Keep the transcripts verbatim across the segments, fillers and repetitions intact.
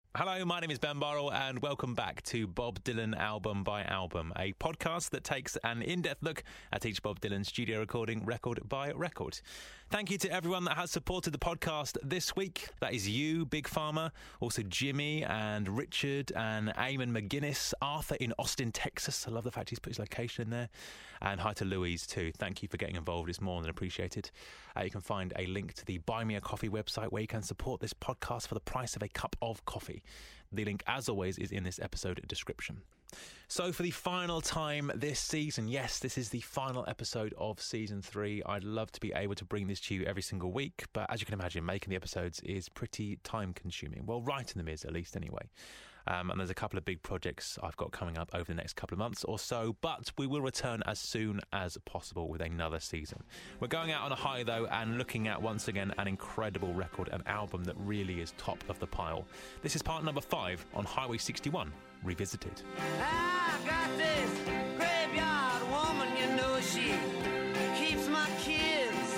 Hello, my name is Ben Burrell and welcome back to Bob Dylan Album by Album, a podcast that takes an in-depth look at each Bob Dylan studio recording, record by record. Thank you to everyone that has supported the podcast this week. That is you, Big Pharma, also Jimmy and Richard and Eamon McGuinness, Arthur in Austin, Texas. I love the fact he's put his location in there. And hi to Louise too. Thank you for getting involved. It's more than appreciated. Uh, you can find a link to the Buy Me a Coffee website where you can support this podcast for the price of a cup of coffee. The link, as always, is in this episode description. So for the final time this season, yes, this is the final episode of season three. I'd love to be able to bring this to you every single week, but as you can imagine, making the episodes is pretty time consuming. Well, writing them is, at least anyway. Um, and there's a couple of big projects I've got coming up over the next couple of months or so, but we will return as soon as possible with another season. We're going out on a high, though, and looking at, once again, an incredible record, an album that really is top of the pile. This is part number five on Highway sixty-one, Revisited. I got this graveyard woman, you know she keeps my kids,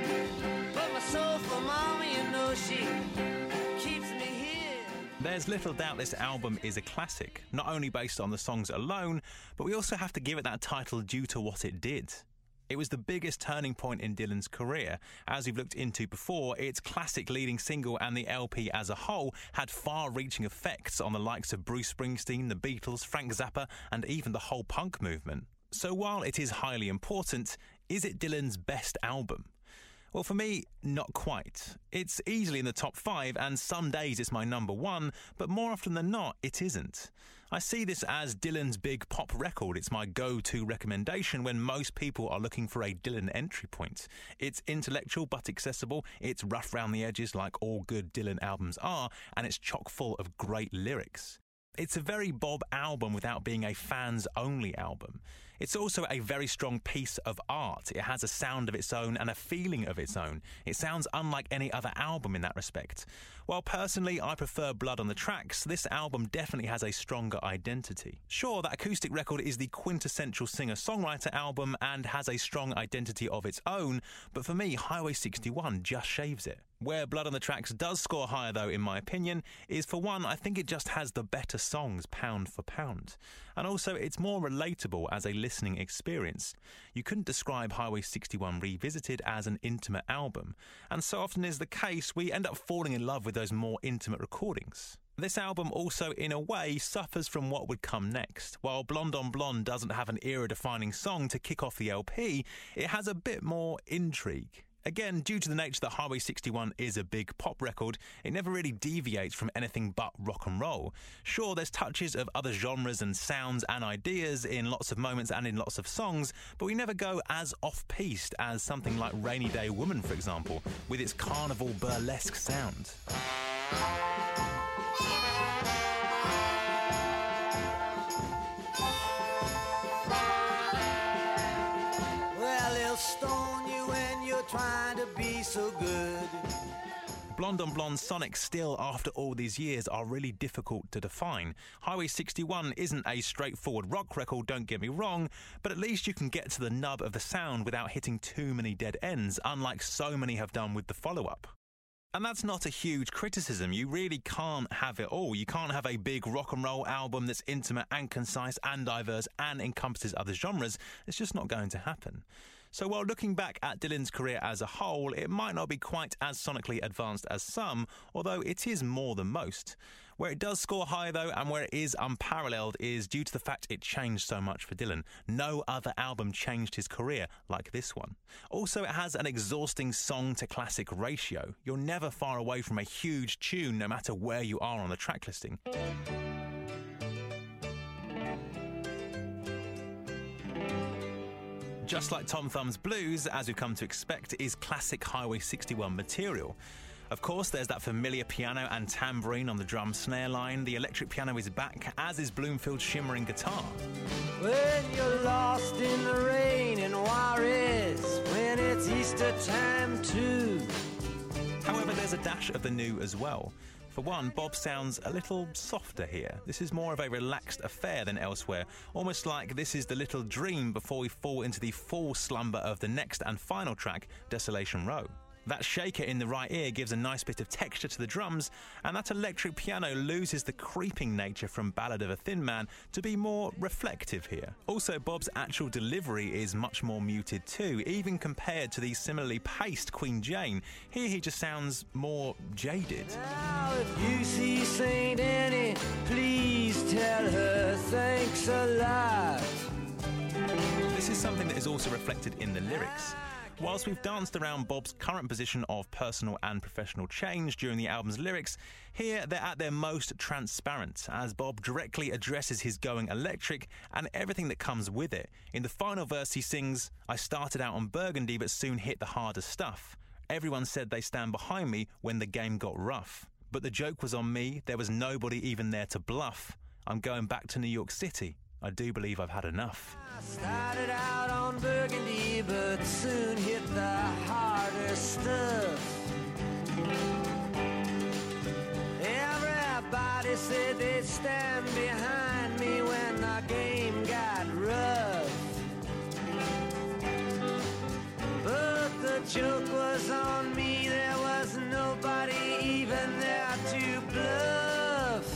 but my soul for mama, you know she keeps me here. There's little doubt this album is a classic, not only based on the songs alone, but we also have to give it that title due to what it did. It was the biggest turning point in Dylan's career. As we've looked into before, its classic leading single and the L P as a whole had far-reaching effects on the likes of Bruce Springsteen, the Beatles, Frank Zappa, and even the whole punk movement. So while it is highly important, is it Dylan's best album? Well, for me, not quite. It's easily in the top five, and some days it's my number one, but more often than not, it isn't. I see this as Dylan's big pop record. It's my go-to recommendation when most people are looking for a Dylan entry point. It's intellectual but accessible, it's rough round the edges like all good Dylan albums are, and it's chock full of great lyrics. It's a very Bob album without being a fans-only album. It's also a very strong piece of art. It has a sound of its own and a feeling of its own. It sounds unlike any other album in that respect. While personally I prefer Blood on the Tracks, this album definitely has a stronger identity. Sure, that acoustic record is the quintessential singer-songwriter album and has a strong identity of its own, but for me, Highway sixty-one just shaves it. Where Blood on the Tracks does score higher, though, in my opinion, is, for one, I think it just has the better songs pound for pound. And also, it's more relatable as a listening experience. You couldn't describe Highway sixty-one Revisited as an intimate album. And so often is the case, we end up falling in love with those more intimate recordings. This album also, in a way, suffers from what would come next. While Blonde on Blonde doesn't have an era-defining song to kick off the L P, it has a bit more intrigue. Again, due to the nature that Highway sixty-one is a big pop record, it never really deviates from anything but rock and roll. Sure, there's touches of other genres and sounds and ideas in lots of moments and in lots of songs, but we never go as off-piste as something like Rainy Day Woman, for example, with its carnival burlesque sound. Well, they'll stone you when you're trying to be so good. Blonde on Blonde sonics still, after all these years, are really difficult to define. Highway sixty-one isn't a straightforward rock record, don't get me wrong, but at least you can get to the nub of the sound without hitting too many dead ends, unlike so many have done with the follow-up. And that's not a huge criticism. You really can't have it all. You can't have a big rock and roll album that's intimate and concise and diverse and encompasses other genres. It's just not going to happen. So while looking back at Dylan's career as a whole, it might not be quite as sonically advanced as some, although it is more than most. Where it does score high, though, and where it is unparalleled is due to the fact it changed so much for Dylan. No other album changed his career like this one. Also, it has an exhausting song-to-classic ratio. You're never far away from a huge tune, no matter where you are on the track listing. Just like Tom Thumb's Blues, as we've come to expect, is classic Highway sixty-one material. Of course, there's that familiar piano and tambourine on the drum snare line. The electric piano is back, as is Bloomfield's shimmering guitar. When you're lost in the rain in Juarez, when it's Easter time too. However, there's a dash of the new as well. For one, Bob sounds a little softer here. This is more of a relaxed affair than elsewhere, almost like this is the little dream before we fall into the full slumber of the next and final track, Desolation Row. That shaker in the right ear gives a nice bit of texture to the drums, and that electric piano loses the creeping nature from Ballad of a Thin Man to be more reflective here. Also, Bob's actual delivery is much more muted too, even compared to the similarly paced Queen Jane. Here he just sounds more jaded. Now if you see Saint Annie, please tell her thanks a lot. This is something that is also reflected in the lyrics. Whilst we've danced around Bob's current position of personal and professional change during the album's lyrics, here they're at their most transparent, as Bob directly addresses his going electric and everything that comes with it. In the final verse he sings, "I started out on Burgundy but soon hit the harder stuff. Everyone said they stand behind me when the game got rough. But the joke was on me, there was nobody even there to bluff. I'm going back to New York City. I do believe I've had enough." I started out on Burgundy, but soon hit the harder stuff. Everybody said they'd stand behind me when the game got rough. But the joke was on me, there was nobody even there to bluff.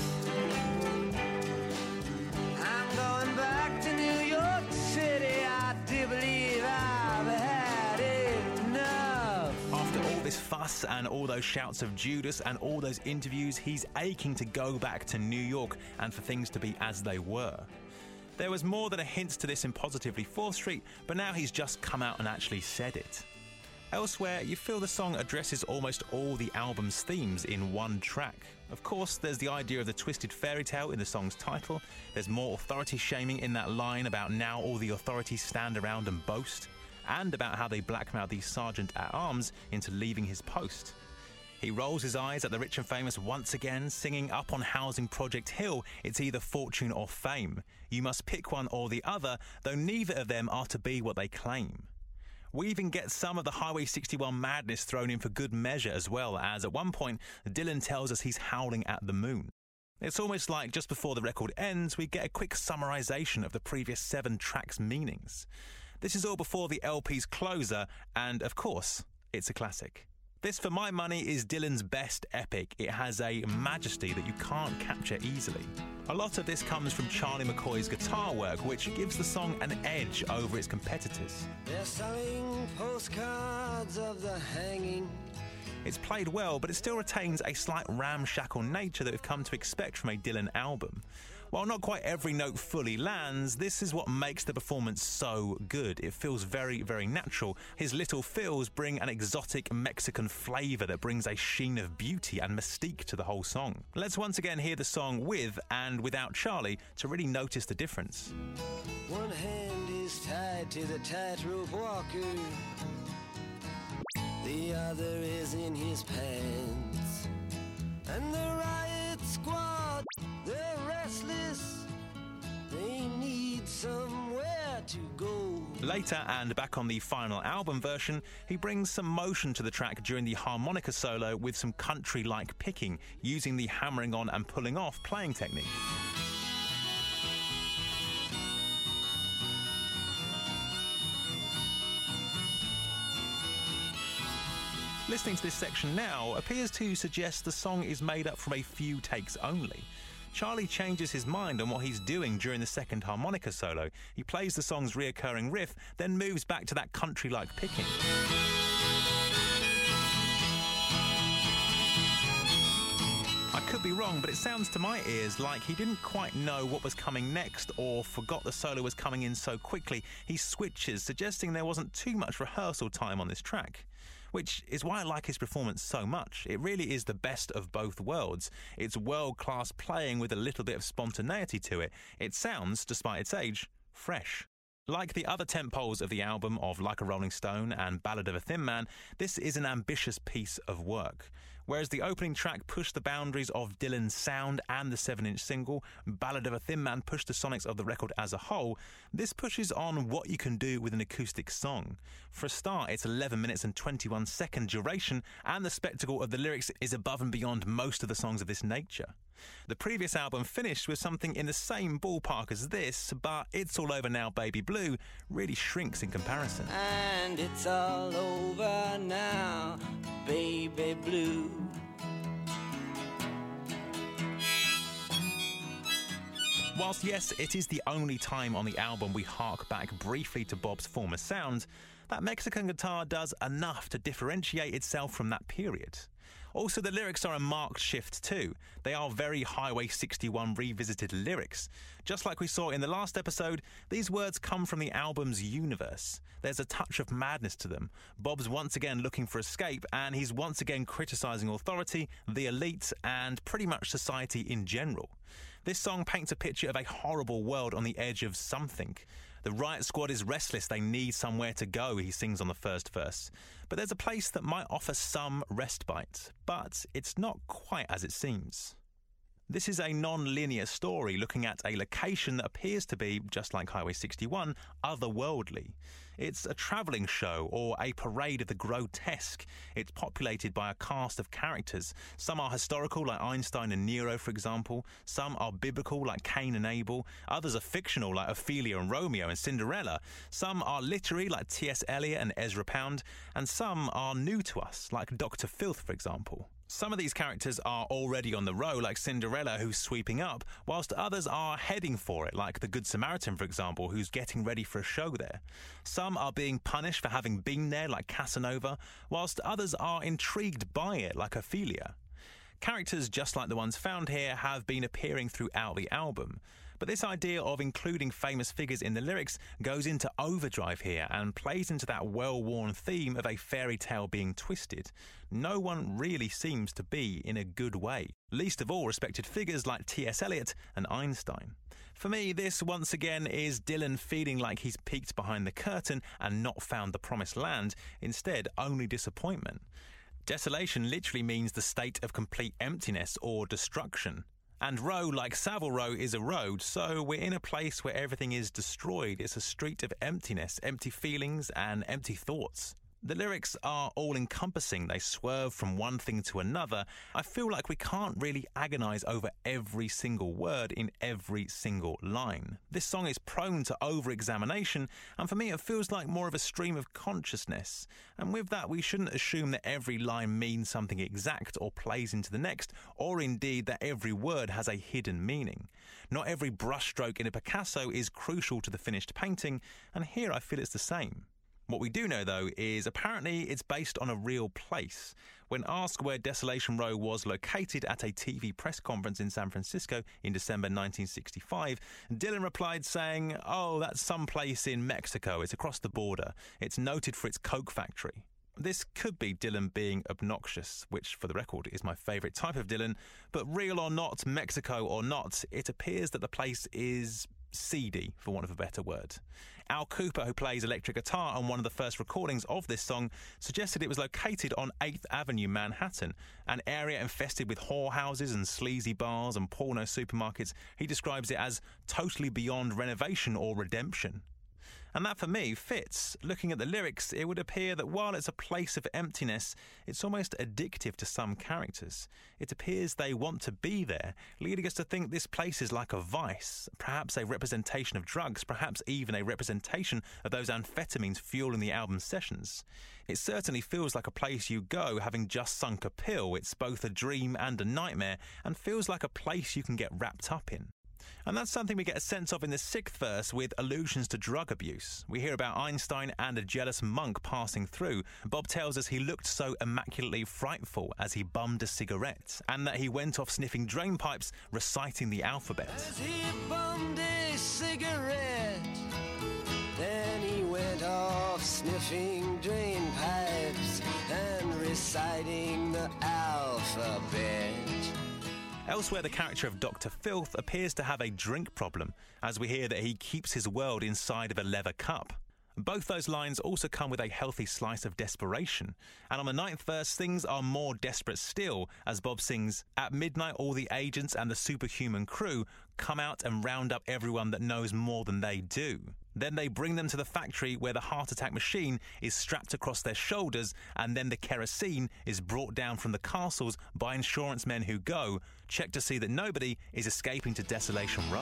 I'm going back to New York City, I do believe I've had enough. After all this fuss and all those shouts of Judas and all those interviews, he's aching to go back to New York and for things to be as they were. There was more than a hint to this in Positively fourth Street, but now he's just come out and actually said it. Elsewhere, you feel the song addresses almost all the album's themes in one track. Of course, there's the idea of the twisted fairy tale in the song's title. There's more authority shaming in that line about now all the authorities stand around and boast, and about how they blackmail the sergeant at arms into leaving his post. He rolls his eyes at the rich and famous once again, singing up on Housing Project Hill, it's either fortune or fame. You must pick one or the other, though neither of them are to be what they claim. We even get some of the Highway sixty-one madness thrown in for good measure as well, as at one point Dylan tells us he's howling at the moon. It's almost like just before the record ends, we get a quick summarisation of the previous seven tracks' meanings. This is all before the L P's closer, and of course, it's a classic. This, for my money, is Dylan's best epic. It has a majesty that you can't capture easily. A lot of this comes from Charlie McCoy's guitar work, which gives the song an edge over its competitors. They're selling postcards of the hanging. It's played well, but it still retains a slight ramshackle nature that we've come to expect from a Dylan album. While not quite every note fully lands, this is what makes the performance so good. It feels very, very natural. His little fills bring an exotic Mexican flavour that brings a sheen of beauty and mystique to the whole song. Let's once again hear the song with and without Charlie to really notice the difference. One hand is tied to the tightrope walker, the other is in his pants, and the riot squad, they're restless, they need somewhere to go. Later, and back on the final album version, he brings some motion to the track during the harmonica solo with some country-like picking, using the hammering on and pulling off playing technique. Listening to this section now appears to suggest the song is made up from a few takes only. Charlie changes his mind on what he's doing during the second harmonica solo. He plays the song's reoccurring riff, then moves back to that country-like picking. I could be wrong, but it sounds to my ears like he didn't quite know what was coming next or forgot the solo was coming in so quickly. He switches, suggesting there wasn't too much rehearsal time on this track. Which is why I like his performance so much. It really is the best of both worlds. It's world-class playing with a little bit of spontaneity to it. It sounds, despite its age, fresh. Like the other tentpoles of the album of Like a Rolling Stone and Ballad of a Thin Man, this is an ambitious piece of work. Whereas the opening track pushed the boundaries of Dylan's sound and the seven-inch single, Ballad of a Thin Man pushed the sonics of the record as a whole, this pushes on what you can do with an acoustic song. For a start, it's eleven minutes and twenty-one second duration, and the spectacle of the lyrics is above and beyond most of the songs of this nature. The previous album finished with something in the same ballpark as this, but It's All Over Now, Baby Blue really shrinks in comparison. And it's all over now, baby blue. Whilst yes, it is the only time on the album we hark back briefly to Bob's former sound, that Mexican guitar does enough to differentiate itself from that period. Also, the lyrics are a marked shift too. They are very Highway sixty-one revisited lyrics. Just like we saw in the last episode, these words come from the album's universe. There's a touch of madness to them. Bob's once again looking for escape, and he's once again criticising authority, the elite, and pretty much society in general. This song paints a picture of a horrible world on the edge of something. The riot squad is restless, they need somewhere to go, he sings on the first verse. But there's a place that might offer some respite, but it's not quite as it seems. This is a non-linear story looking at a location that appears to be, just like Highway sixty-one, otherworldly. It's a travelling show or a parade of the grotesque. It's populated by a cast of characters. Some are historical, like Einstein and Nero, for example. Some are biblical, like Cain and Abel. Others are fictional, like Ophelia and Romeo and Cinderella. Some are literary, like T S Eliot and Ezra Pound. And some are new to us, like Doctor Filth, for example. Some of these characters are already on the row, like Cinderella, who's sweeping up, whilst others are heading for it, like the Good Samaritan, for example, who's getting ready for a show there. Some are being punished for having been there, like Casanova, whilst others are intrigued by it, like Ophelia. Characters just like the ones found here have been appearing throughout the album. But this idea of including famous figures in the lyrics goes into overdrive here and plays into that well-worn theme of a fairy tale being twisted. No one really seems to be in a good way, least of all respected figures like T S Eliot and Einstein. For me, this once again is Dylan feeling like he's peeked behind the curtain and not found the promised land, instead only disappointment. Desolation literally means the state of complete emptiness or destruction. And Row, like Savile Row, is a road, so we're in a place where everything is destroyed. It's a street of emptiness, empty feelings and empty thoughts. The lyrics are all-encompassing. They swerve from one thing to another. I feel like we can't really agonise over every single word in every single line. This song is prone to over-examination, and for me it feels like more of a stream of consciousness. And with that, we shouldn't assume that every line means something exact or plays into the next, or indeed that every word has a hidden meaning. Not every brushstroke in a Picasso is crucial to the finished painting, and here I feel it's the same. What we do know, though, is apparently it's based on a real place. When asked where Desolation Row was located at a T V press conference in San Francisco in December nineteen sixty-five, Dylan replied saying, "Oh, that's someplace in Mexico. It's across the border. It's noted for its Coke factory." This could be Dylan being obnoxious, which, for the record, is my favourite type of Dylan, but real or not, Mexico or not, it appears that the place is seedy, for want of a better word. Al Cooper, who plays electric guitar on one of the first recordings of this song, suggested it was located on eighth Avenue, Manhattan, an area infested with whorehouses and sleazy bars and porno supermarkets. He describes it as totally beyond renovation or redemption. And that, for me, fits. Looking at the lyrics, it would appear that while it's a place of emptiness, it's almost addictive to some characters. It appears they want to be there, leading us to think this place is like a vice, perhaps a representation of drugs, perhaps even a representation of those amphetamines fueling the album's sessions. It certainly feels like a place you go having just sunk a pill. It's both a dream and a nightmare, and feels like a place you can get wrapped up in. And that's something we get a sense of in the sixth verse with allusions to drug abuse. We hear about Einstein and a jealous monk passing through. Bob tells us he looked so immaculately frightful as he bummed a cigarette, and that he went off sniffing drain pipes, reciting the alphabet. As he bummed a cigarette, then he went off sniffing drain pipes and reciting the alphabet. Elsewhere, the character of Doctor Filth appears to have a drink problem, as we hear that he keeps his world inside of a leather cup. Both those lines also come with a healthy slice of desperation. And on the ninth verse, things are more desperate still, as Bob sings, "At midnight all the agents and the superhuman crew come out and round up everyone that knows more than they do." Then they bring them to the factory where the heart attack machine is strapped across their shoulders, and then the kerosene is brought down from the castles by insurance men who go, check to see that nobody is escaping to Desolation Row.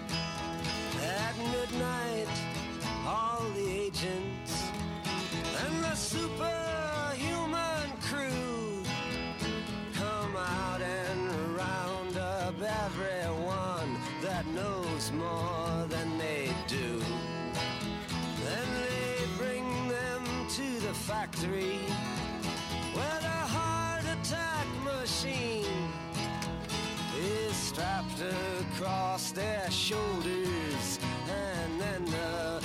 At midnight, all the agents and the superhuman crew come out and round up everyone that knows more than they do. Then they bring them to the factory where the heart attack machine is strapped across their shoulders, and then the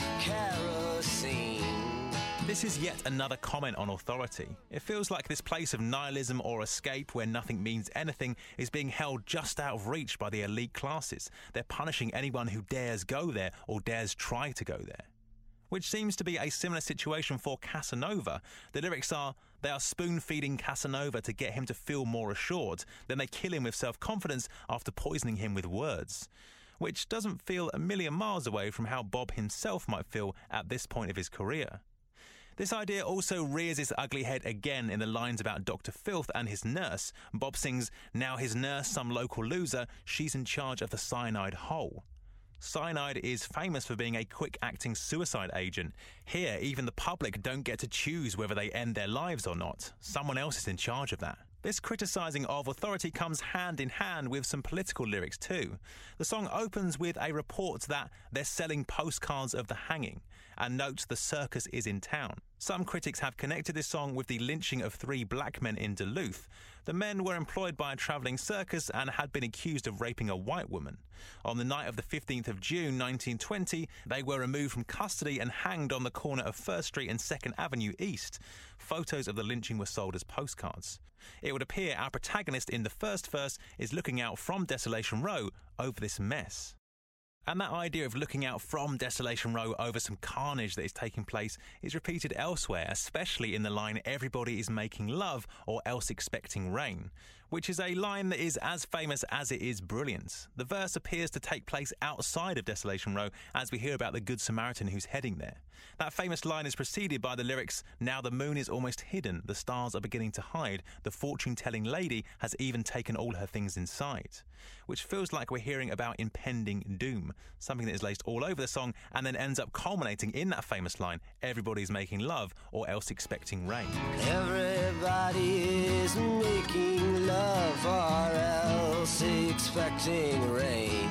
kerosene. This is yet another comment on authority. It feels like this place of nihilism or escape where nothing means anything is being held just out of reach by the elite classes. They're punishing anyone who dares go there or dares try to go there. Which seems to be a similar situation for Casanova. The lyrics are, they are spoon-feeding Casanova to get him to feel more assured. Then they kill him with self-confidence after poisoning him with words. Which doesn't feel a million miles away from how Bob himself might feel at this point of his career. This idea also rears its ugly head again in the lines about Doctor Filth and his nurse. Bob sings, now his nurse some local loser, she's in charge of the cyanide hole. Cyanide is famous for being a quick-acting suicide agent. Here, even the public don't get to choose whether they end their lives or not. Someone else is in charge of that. This criticising of authority comes hand in hand with some political lyrics too. The song opens with a report that they're selling postcards of the hanging, and notes the circus is in town. Some critics have connected this song with the lynching of three black men in Duluth. The men were employed by a travelling circus and had been accused of raping a white woman. On the night of the fifteenth of June nineteen twenty, they were removed from custody and hanged on the corner of First Street and second Avenue East. Photos of the lynching were sold as postcards. It would appear our protagonist in the first verse is looking out from Desolation Row over this mess. And that idea of looking out from Desolation Row over some carnage that is taking place is repeated elsewhere, especially in the line, everybody is making love or else expecting rain, which is a line that is as famous as it is brilliant. The verse appears to take place outside of Desolation Row as we hear about the Good Samaritan who's heading there. That famous line is preceded by the lyrics, now the moon is almost hidden, the stars are beginning to hide, the fortune-telling lady has even taken all her things inside, which feels like we're hearing about impending doom, something that is laced all over the song and then ends up culminating in that famous line, everybody's making love or else expecting rain. Everybody is making love or else expecting rain.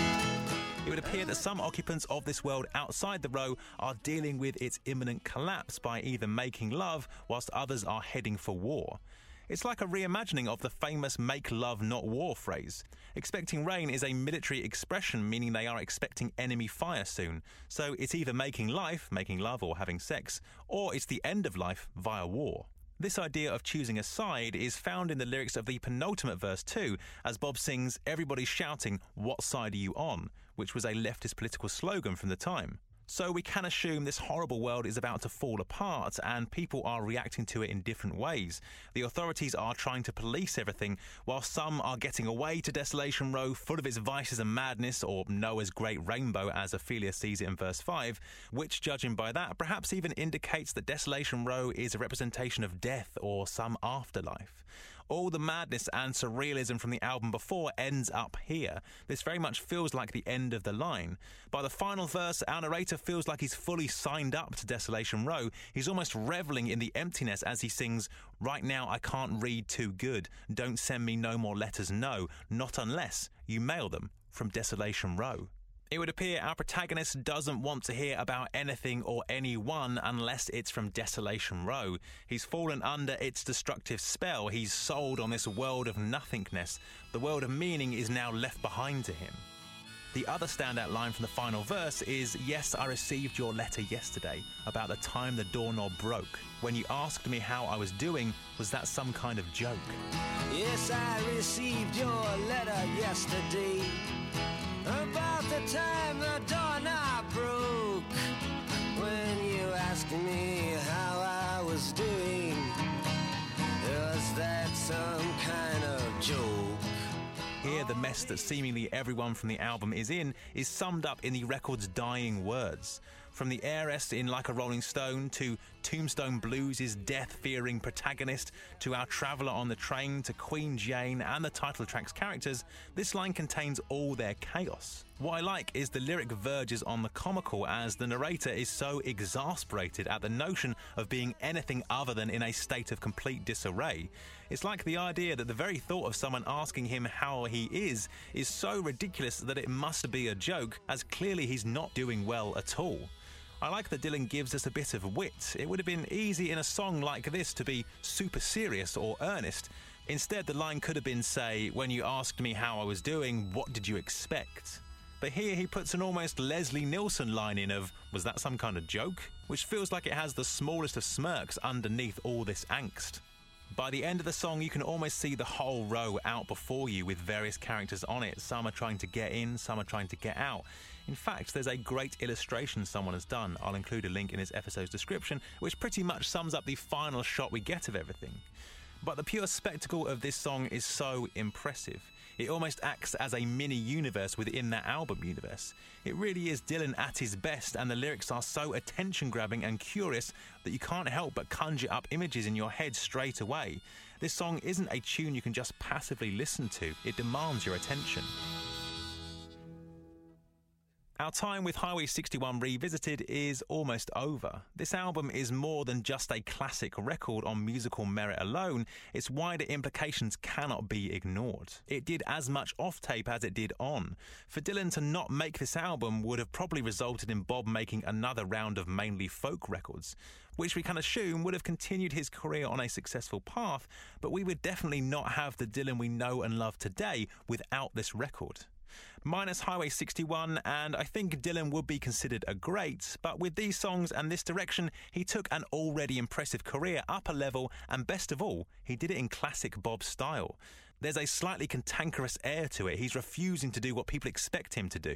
It would appear that some occupants of this world outside the row are dealing with its imminent collapse by either making love whilst others are heading for war. It's like a reimagining of the famous make love not war phrase. Expecting rain is a military expression meaning they are expecting enemy fire soon. So it's either making life, making love or having sex, or it's the end of life via war. This idea of choosing a side is found in the lyrics of the penultimate verse too, as Bob sings, everybody's shouting, what side are you on? Which was a leftist political slogan from the time. So we can assume this horrible world is about to fall apart and people are reacting to it in different ways. The authorities are trying to police everything, while some are getting away to Desolation Row full of its vices and madness, or Noah's Great Rainbow as Ophelia sees it in verse five, which, judging by that, perhaps even indicates that Desolation Row is a representation of death or some afterlife. All the madness and surrealism from the album before ends up here. This very much feels like the end of the line. By the final verse, our narrator feels like he's fully signed up to Desolation Row. He's almost reveling in the emptiness as he sings, right now I can't read too good. Don't send me no more letters, no. Not unless you mail them from Desolation Row. It would appear our protagonist doesn't want to hear about anything or anyone unless it's from Desolation Row. He's fallen under its destructive spell. He's sold on this world of nothingness. The world of meaning is now left behind to him. The other standout line from the final verse is, yes, I received your letter yesterday about the time the doorknob broke. When you asked me how I was doing, was that some kind of joke? Yes, I received your letter yesterday about the time the doorknob broke. When you asked me how I was doing, was that some kind of joke? Here, the mess that seemingly everyone from the album is in is summed up in the record's dying words. From the heiress in Like a Rolling Stone to Tombstone Blues' death-fearing protagonist to our traveller on the train to Queen Jane and the title track's characters, this line contains all their chaos. What I like is the lyric verges on the comical as the narrator is so exasperated at the notion of being anything other than in a state of complete disarray. It's like the idea that the very thought of someone asking him how he is is so ridiculous that it must be a joke, as clearly he's not doing well at all. I like that Dylan gives us a bit of wit. It would have been easy in a song like this to be super serious or earnest. Instead, the line could have been, say, when you asked me how I was doing, what did you expect? But here he puts an almost Leslie Nielsen line in of, was that some kind of joke? Which feels like it has the smallest of smirks underneath all this angst. By the end of the song, you can almost see the whole row out before you with various characters on it. Some are trying to get in, some are trying to get out. In fact, there's a great illustration someone has done. I'll include a link in this episode's description, which pretty much sums up the final shot we get of everything. But the pure spectacle of this song is so impressive. It almost acts as a mini-universe within that album universe. It really is Dylan at his best, and the lyrics are so attention-grabbing and curious that you can't help but conjure up images in your head straight away. This song isn't a tune you can just passively listen to. It demands your attention. Our time with Highway sixty-one Revisited is almost over. This album is more than just a classic record on musical merit alone. Its wider implications cannot be ignored. It did as much off-tape as it did on. For Dylan to not make this album would have probably resulted in Bob making another round of mainly folk records, which we can assume would have continued his career on a successful path, but we would definitely not have the Dylan we know and love today without this record. Minus Highway sixty-one, and I think Dylan would be considered a great, but with these songs and this direction, he took an already impressive career up a level, and best of all, he did it in classic Bob style. There's a slightly cantankerous air to it. He's refusing to do what people expect him to do.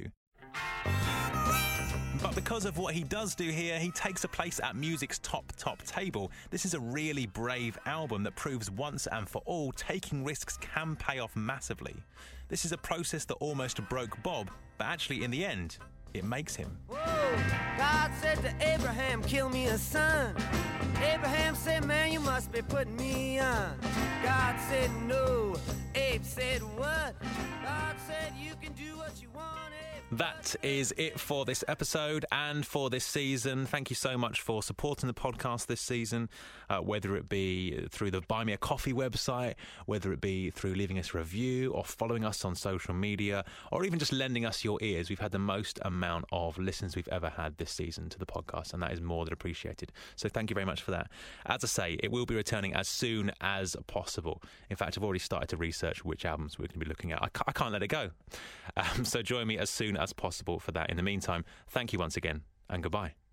But because of what he does do here, he takes a place at music's top, top table. This is a really brave album that proves once and for all taking risks can pay off massively. This is a process that almost broke Bob, but actually in the end, it makes him. Whoa. God said to Abraham, kill me a son. Abraham said, man, you must be putting me on. God said no. Abe said what? God said you can do what you want. That is it for this episode and for this season. Thank you so much for supporting the podcast this season, uh, whether it be through the Buy Me a Coffee website, whether it be through leaving us a review or following us on social media, or even just lending us your ears. We've had the most amount of listens we've ever had this season to the podcast, and that is more than appreciated. So thank you very much for that. As I say, it will be returning as soon as possible. In fact, I've already started to research which albums we're going to be looking at. I can't, I can't let it go. Um, so join me as soon as possible for that. In the meantime, thank you once again, and goodbye.